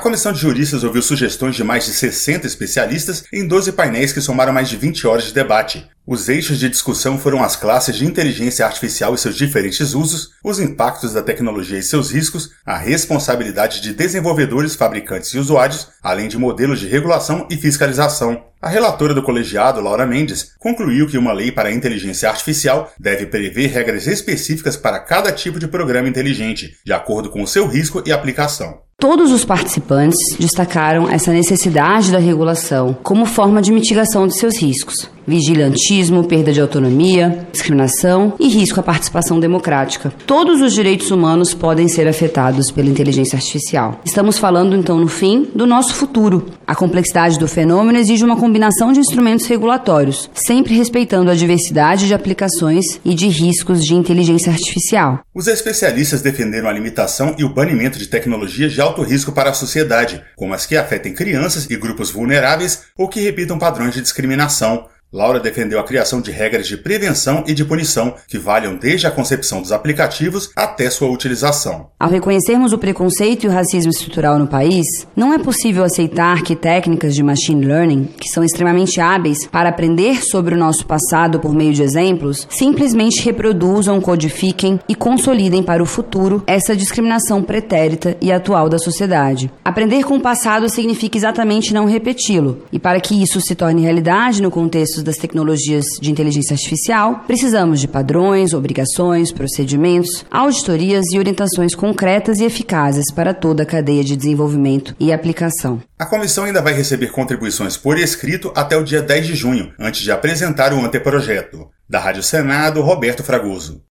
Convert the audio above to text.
comissão de juristas ouviu sugestões de mais de 60 especialistas em 12 painéis que somaram mais de 20 horas de debate. Os eixos de discussão foram as classes de inteligência artificial e seus diferentes usos, os impactos da tecnologia e seus riscos, a responsabilidade de desenvolvedores, fabricantes e usuários, além de modelos de regulação e fiscalização. A relatora do colegiado, Laura Mendes, concluiu que uma lei para a inteligência artificial deve prever regras específicas para cada tipo de programa inteligente, de acordo com o seu risco e aplicação. Todos os participantes destacaram essa necessidade da regulação como forma de mitigação de seus riscos. Vigilantismo, perda de autonomia, discriminação e risco à participação democrática. Todos os direitos humanos podem ser afetados pela inteligência artificial. Estamos falando, então, no fim, do nosso futuro. A complexidade do fenômeno exige uma combinação de instrumentos regulatórios, sempre respeitando a diversidade de aplicações e de riscos de inteligência artificial. Os especialistas defenderam a limitação e o banimento de tecnologias de alto risco para a sociedade, como as que afetem crianças e grupos vulneráveis ou que repitam padrões de discriminação. Laura defendeu a criação de regras de prevenção e de punição que valham desde a concepção dos aplicativos até sua utilização. Ao reconhecermos o preconceito e o racismo estrutural no país, não é possível aceitar que técnicas de machine learning, que são extremamente hábeis para aprender sobre o nosso passado por meio de exemplos, simplesmente reproduzam, codifiquem e consolidem para o futuro essa discriminação pretérita e atual da sociedade. Aprender com o passado significa exatamente não repeti-lo, e para que isso se torne realidade no contexto das tecnologias de inteligência artificial, precisamos de padrões, obrigações, procedimentos, auditorias e orientações concretas e eficazes para toda a cadeia de desenvolvimento e aplicação. A comissão ainda vai receber contribuições por escrito até o dia 10 de junho, antes de apresentar o anteprojeto. Da Rádio Senado, Roberto Fragoso.